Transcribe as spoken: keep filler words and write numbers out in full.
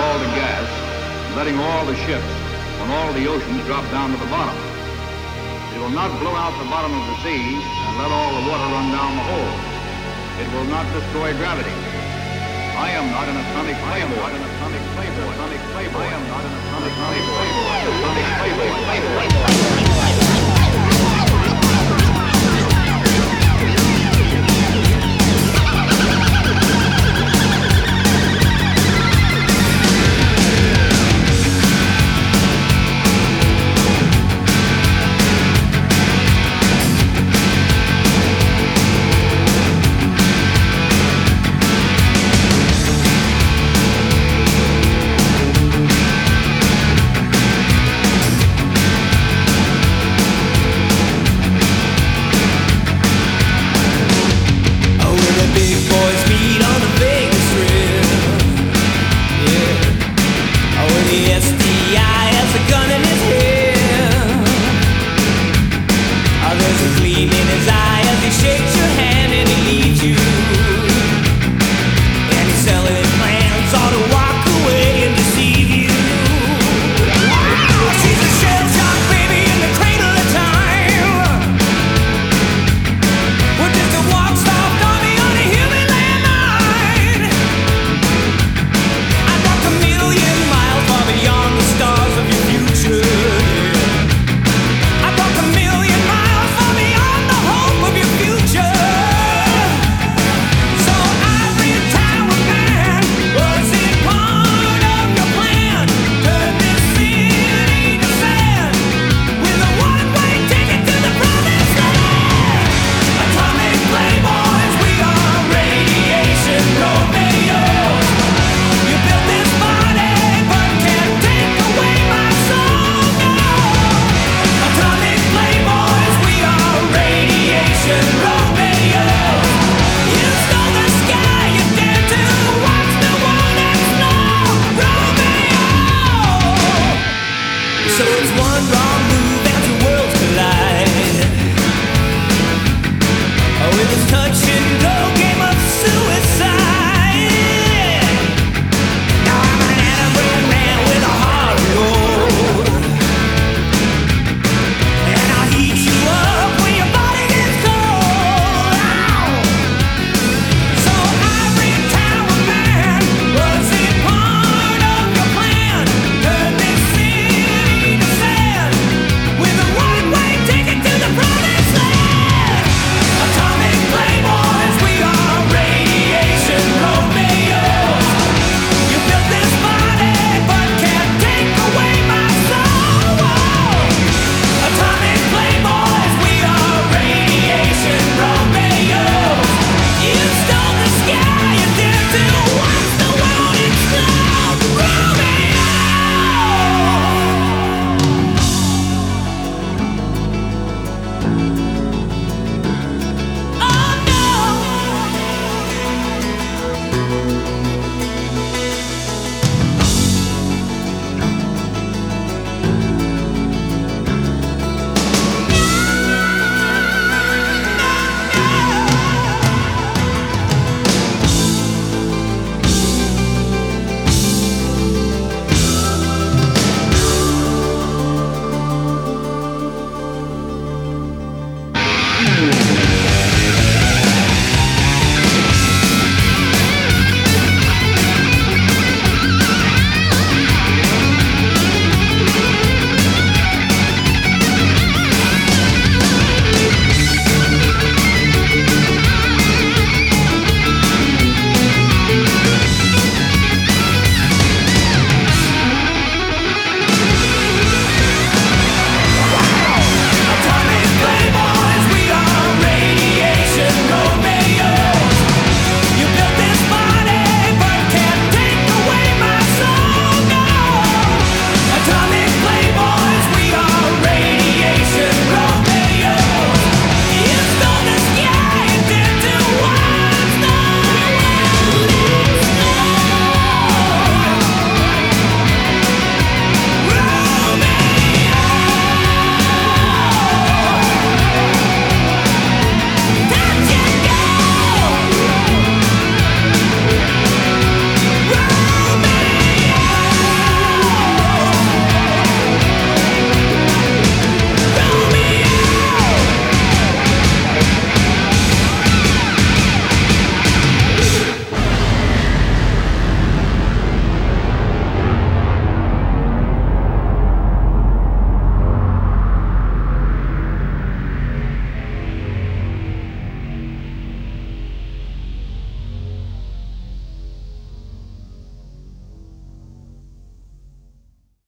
all the gas, letting all the ships on all the oceans drop down to the bottom. It will not blow out the bottom of the sea and let all the water run down the hole. It will not destroy gravity. I am not an atomic playboy. I am not an atomic playboy. Atomic playboy. I am not an atomic playboy. Atomic playboy. Playboy.